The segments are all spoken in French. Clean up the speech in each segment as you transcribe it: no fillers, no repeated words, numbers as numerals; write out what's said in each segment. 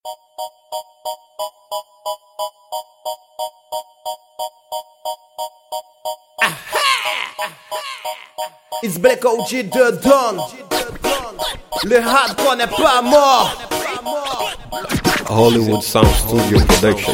It's Black OG de Don. Le hardcore n'est pas mort. Hollywood Sound Studio Production.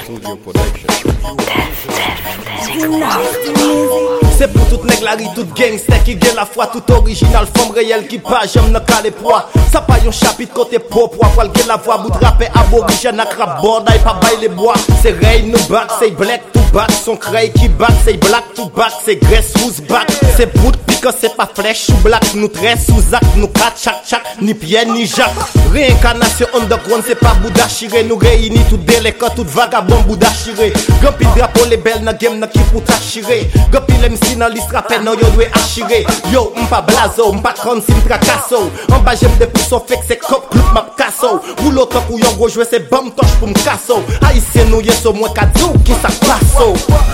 C'est pour toute nèg la ri, toute gangster qui gagne la foi, tout original, femme réelle qui pas j'aime n'a qu'à les poids. Ça pas yon chapitre côté propre, quoi gagne la voix, bout de rappé aborigène à crap bordaille, pas bail les bois. C'est rain nous back, c'est black to back, son cray qui back, c'est black to back, c'est graisse who's back. C'est bout de pique, c'est pas flèche ou black, nous tresse sous zac, nous kat chak, ni Pierre ni Jacques. Réincarnation underground, c'est pas Bouddha chiré, nous réunis tout déléquent, tout vagabond Bouddha chiré. Gampi drapeau les belles na game na qui pour t'achirer. Gampi l'MC nan liste rappel nan yo dwe achire. Yo m'pa blazo, m'pa kon si m'trakasso. En bas j'aime des poussons fait que c'est cop club m'a kasso. Rouleau tant ou yon gros jouer c'est bam touche pour m'kasso. Haïtien nous yes au moins kadou qui ça passo.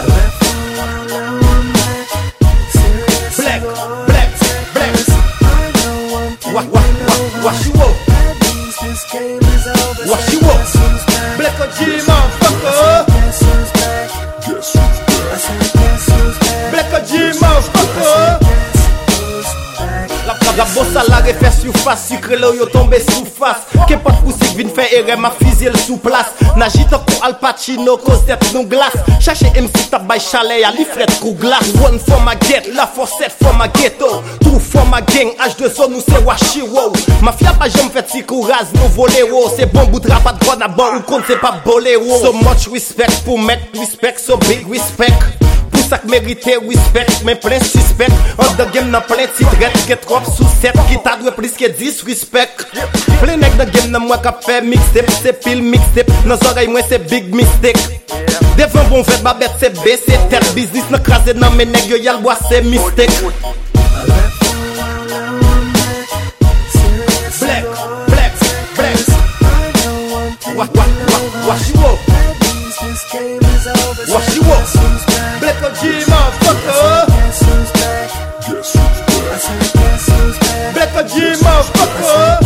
Black, black, black. Wash you up. Wash you up. Black OG motherfucker. Black OG motherfucker. La bossa la refait surface, sucre là yo tombé sous face. Qu'est pas poussé vin faire erreur ma fusil sous place. Nagita pour Al Pacino cause tête nous glace. Chercher MC tabay chalet à l'ifret coup glace. One for ma get, la forcette for ma ghetto. Two for ma gang, H2O nous c'est Washiro. Mafia pas jamais fait si courage nous voléro. C'est bon bout de rap de bonne à bord ou compte c'est pas boléro. So much respect pour mettre respect, so big respect. Ça que mérité respect, mais plein suspect. On the game n'a plein titre, get trop sous 7. Qui t'a doué plus que 10 respect. Plein nèg de game n'a moi qu'a fait mixtape, c'est pile mixtape. Nos oreilles moi c'est big mistake. Devant bon fait babette c'est B, c'est tête business. N'a crasé dans mes nèg yo y'a le bois c'est mistake. Black, black, black. Wash you up. Wash you up. Black OG motherfucker. Black OG motherfucker.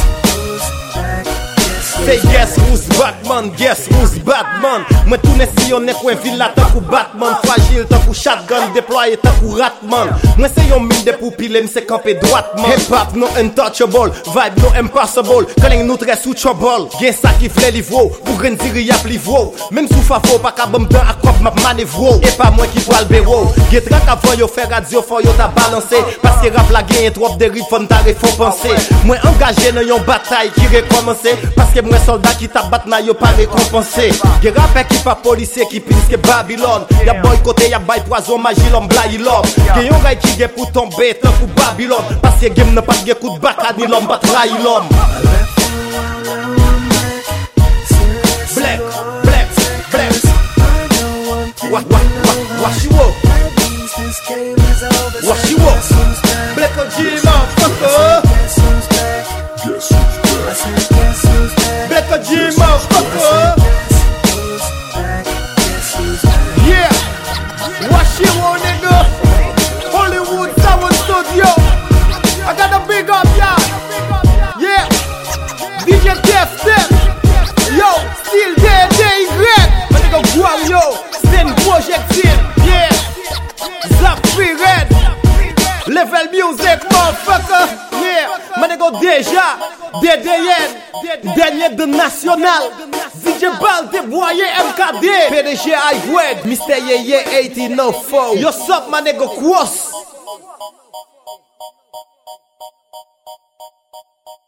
Say guess who's Batman, guess who's Batman. Moi tout n'est si on est coin villa tant que Batman. Fragile tant que shotgun déployé tant que Ratman. Moi c'est yon mine de poupille m'se campé droitement. Hip hop no untouchable, vibe no impossible. Calling nous très sous trouble. Gen ça qui fait livro, pour rien dire y'a livro. Même sous favo pas qu'à bombe dans à quoi m'a manœuvre. Et pas moi qui voit le bureau. Gen trac avant yo faire radio faut yo ta balancer. Parce que rap la gagne trop dérive fond t'arrêt faut penser. Moi engagé dans yon bataille qui recommence. Parce que moi soldat qui tabat na yo pas récompensé. Gen rappeur qui pas policier qui pince que Babylone. Y'a boycotté, y'a bail poison, magie l'homme blaye l'homme. Gen yon gars qui gen pour tomber tant pour Babylone. Parce que game n'a pas de coup de baka ni l'homme pas trahi l'homme. Black, black, black. Wash you up. Wash you up. Black OG motherfucker. Black OG motherfucker. Yeah. Wash you up, nigga. Hollywood Sound Studio. I gotta big up, yeah. Yeah. DJ Def Step. Yo, still there, great. My nigga Guam, yo. Zen Projectile. Yeah. Zap Free Red. Level Music, motherfucker. Yeah. My nigga Deja. DDN. Dernier de National. DJ Bal déboyé MKD. PDG Highway. Mr. Yeye 1804. Yo sup, my nigga Quos.